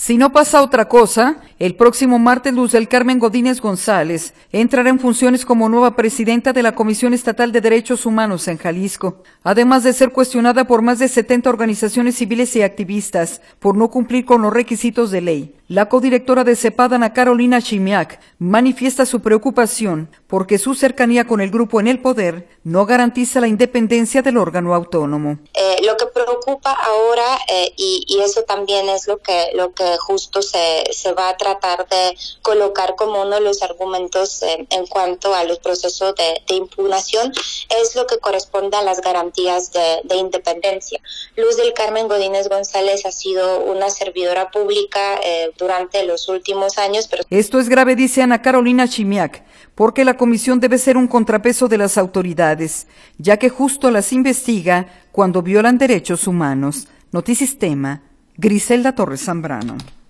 Si no pasa otra cosa, el próximo martes Luz del Carmen Godínez González entrará en funciones como nueva presidenta de la Comisión Estatal de Derechos Humanos en Jalisco, además de ser cuestionada por más de 70 organizaciones civiles y activistas por no cumplir con los requisitos de ley. La codirectora de CEPAD, Ana Carolina Shimiak, manifiesta su preocupación porque su cercanía con el grupo en el poder no garantiza la independencia del órgano autónomo. Lo que preocupa ahora, y eso también es lo que justo se va a tratar de colocar como uno de los argumentos en cuanto a los procesos de impugnación, es lo que corresponde a las garantías de independencia. Luz del Carmen Godínez González ha sido una servidora pública durante los últimos años. Esto es grave, dice Ana Carolina Shimiak, porque la comisión debe ser un contrapeso de las autoridades, ya que justo las investiga cuando violan derechos humanos. Notisistema, Griselda Torres Zambrano.